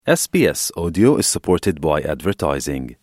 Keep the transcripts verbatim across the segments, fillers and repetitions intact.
S B S Audio is supported by advertising.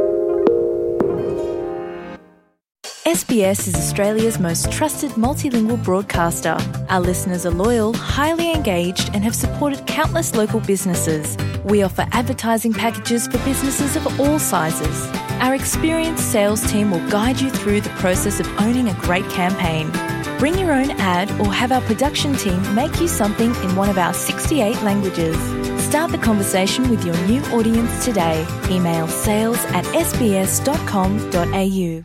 S B S is Australia's most trusted multilingual broadcaster. Our listeners are loyal, highly engaged, and have supported countless local businesses. We offer advertising packages for businesses of all sizes. Our experienced sales team will guide you through the process of owning a great campaign. Bring your own ad or have our production team make you something in one of our sixty-eight languages. Start the conversation with your new audience today. Email sales at s b s dot com dot a u.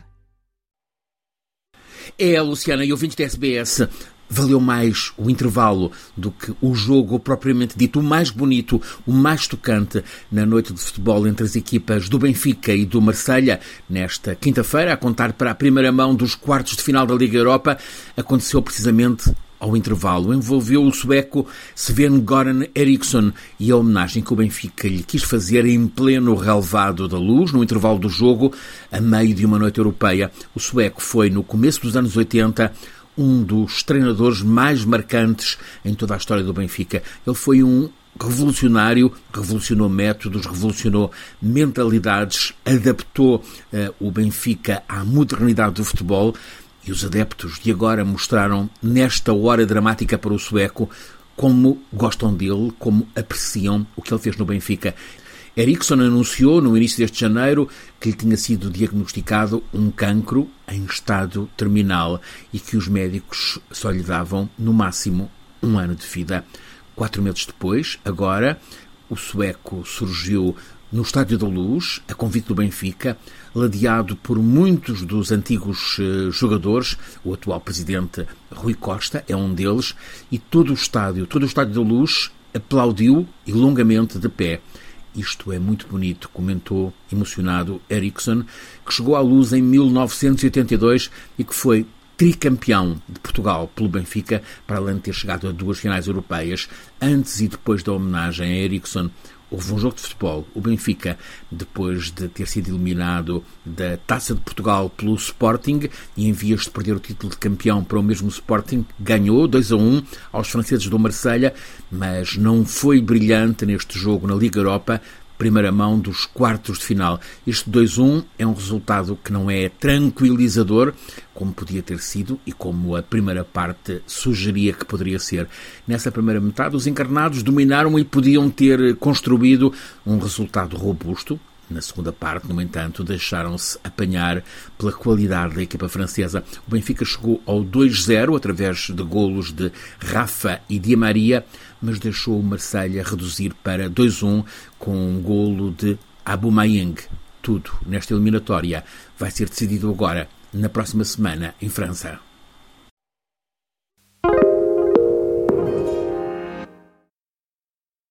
É, Luciana, e ouvintes da S B S, valeu mais o intervalo do que o jogo propriamente dito, o mais bonito, o mais tocante na noite de futebol entre as equipas do Benfica e do Marselha. Nesta quinta-feira, a contar para a primeira mão dos quartos de final da Liga Europa, aconteceu precisamente ao intervalo. Envolveu o sueco Sven-Göran Eriksson e a homenagem que o Benfica lhe quis fazer em pleno relevado da Luz, no intervalo do jogo, a meio de uma noite europeia. O sueco foi, no começo dos anos oitenta, um dos treinadores mais marcantes em toda a história do Benfica. Ele foi um revolucionário, revolucionou métodos, revolucionou mentalidades, adaptou uh, o Benfica à modernidade do futebol. E os adeptos de agora mostraram, nesta hora dramática para o sueco, como gostam dele, como apreciam o que ele fez no Benfica. Eriksson anunciou, no início deste janeiro, que lhe tinha sido diagnosticado um cancro em estado terminal e que os médicos só lhe davam, no máximo, um ano de vida. Quatro meses depois, agora, o sueco surgiu no Estádio da Luz, a convite do Benfica, ladeado por muitos dos antigos uh, jogadores. O atual presidente Rui Costa é um deles, e todo o estádio, todo o Estádio da Luz aplaudiu e longamente de pé. Isto é muito bonito, comentou emocionado Eriksson, que chegou à Luz em mil novecentos e oitenta e dois e que foi tricampeão de Portugal pelo Benfica, para além de ter chegado a duas finais europeias. Antes e depois da homenagem a Eriksson, houve um jogo de futebol. O Benfica, depois de ter sido eliminado da Taça de Portugal pelo Sporting e em vias de perder o título de campeão para o mesmo Sporting, ganhou dois a um aos franceses do Marselha, mas não foi brilhante neste jogo na Liga Europa, primeira mão dos quartos de final. Este dois a um é um resultado que não é tranquilizador, como podia ter sido e como a primeira parte sugeria que poderia ser. Nessa primeira metade, os encarnados dominaram e podiam ter construído um resultado robusto. Na segunda parte, no entanto, deixaram-se apanhar pela qualidade da equipa francesa. O Benfica chegou ao dois a zero através de golos de Rafa e Di Maria, mas deixou o Marselha reduzir para dois a um com um golo de Aubameyang. Tudo nesta eliminatória vai ser decidido agora, na próxima semana, em França.